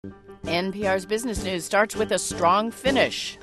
NPR's Business News starts with a strong finish.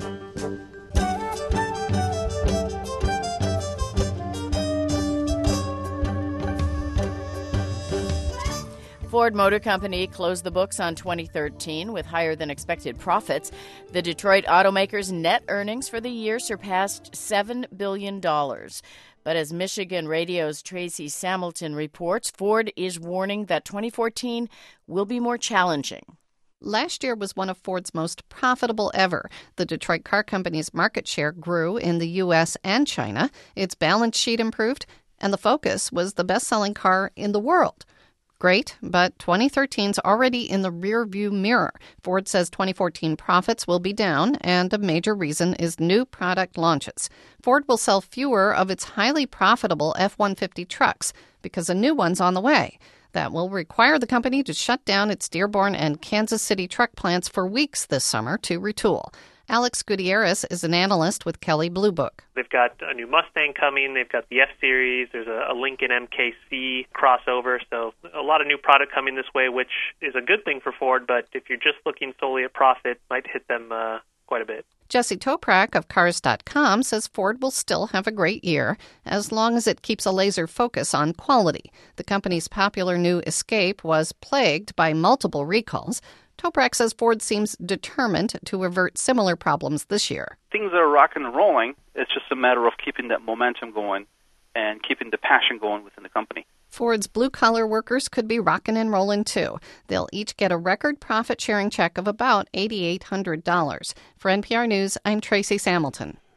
Ford Motor Company closed the books on 2013 with higher-than-expected profits. The Detroit automaker's net earnings for the year surpassed $7 billion. But as Michigan Radio's Tracy Samilton reports, Ford is warning that 2014 will be more challenging. Last year was one of Ford's most profitable ever. The Detroit Car Company's market share grew in the U.S. and China. Its balance sheet improved, and the Focus was the best-selling car in the world. Great, but 2013's already in the rearview mirror. Ford says 2014 profits will be down, and a major reason is new product launches. Ford will sell fewer of its highly profitable F-150 trucks because a new one's on the way. That will require the company to shut down its Dearborn and Kansas City truck plants for weeks this summer to retool. Alex Gutierrez is an analyst with Kelley Blue Book. They've got a new Mustang coming. They've got the F-Series. There's a Lincoln MKC crossover. So a lot of new product coming this way, which is a good thing for Ford. But if you're just looking solely at profit, might hit them quite a bit. Jesse Toprak of Cars.com says Ford will still have a great year as long as it keeps a laser focus on quality. The company's popular new Escape was plagued by multiple recalls. Toprak says Ford seems determined to avert similar problems this year. Things are rocking and rolling. It's just a matter of keeping that momentum going and keeping the passion going within the company. Ford's blue-collar workers could be rocking and rolling, too. They'll each get a record profit-sharing check of about $8,800. For NPR News, I'm Tracy Samilton.